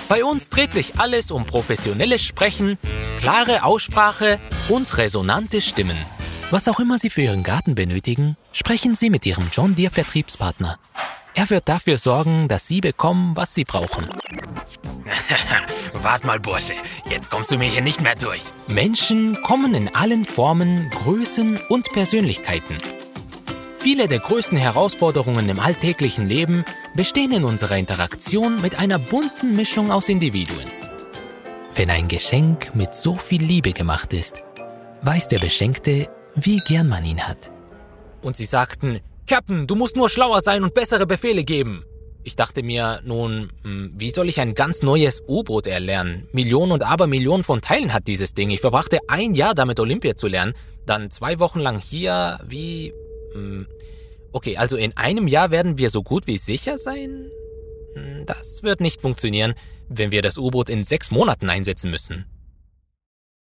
Bei uns dreht sich alles um professionelles Sprechen, klare Aussprache und resonante Stimmen. Was auch immer Sie für Ihren Garten benötigen, sprechen Sie mit Ihrem John Deere Vertriebspartner. Er wird dafür sorgen, dass Sie bekommen, was Sie brauchen. Wart mal, Bursche, jetzt kommst du mir hier nicht mehr durch. Menschen kommen in allen Formen, Größen und Persönlichkeiten. Viele der größten Herausforderungen im alltäglichen Leben bestehen in unserer Interaktion mit einer bunten Mischung aus Individuen. Wenn ein Geschenk mit so viel Liebe gemacht ist, weiß der Beschenkte, wie gern man ihn hat. Und sie sagten, Captain, du musst nur schlauer sein und bessere Befehle geben. Ich dachte mir, nun, wie soll ich ein ganz neues U-Boot erlernen? Millionen und Abermillionen von Teilen hat dieses Ding. Ich verbrachte 1 Jahr damit, Olympia zu lernen. Dann 2 Wochen lang hier, Okay, also in 1 Jahr werden wir so gut wie sicher sein? Das wird nicht funktionieren, wenn wir das U-Boot in 6 Monaten einsetzen müssen.